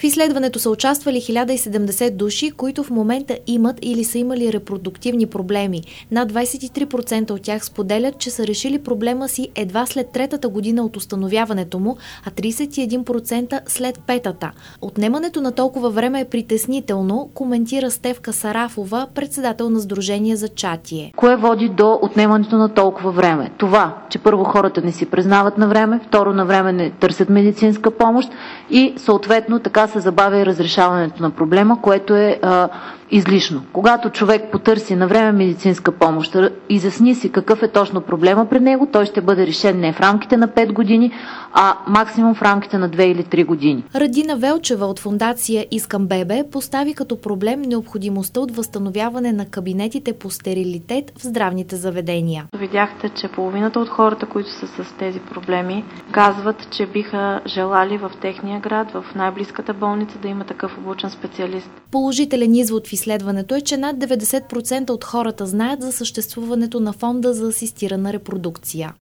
В изследването са участвали 1070 души, които в момента имат или са имали репродуктивни проблеми. Над 23% от тях споделят, че са решили проблема си едва след 3-та година от установяването му, а 31% след 5-та. Отнемането на толкова време е притеснително, коментира Стефка Сарафова, председател на Сдружение Зачатие. Кое води до отнемането на толкова време? Това, че първо хората не си признават на време, второ на време не търсят медицинска помощ и съответно така се забавя и разрешаването на проблема, което е излишно. Когато човек потърси на време медицинска помощ, изясни си какъв е точно проблема пред него, той ще бъде решен не в рамките на 5 години, а максимум в рамките на 2 или 3 години. Радина Велчева от фондация Искам бебе постави като проблем необходимостта от възстановяване на кабинетите по стерилитет в здравните заведения. Видяхте, че половината от хората, които са с тези проблеми, казват, че биха желали в техния град, в най-близката болница да има такъв обучен специалист. Положителен извод в изследването е, че над 90% от хората знаят за съществуването на фонда за асистирана репродукция.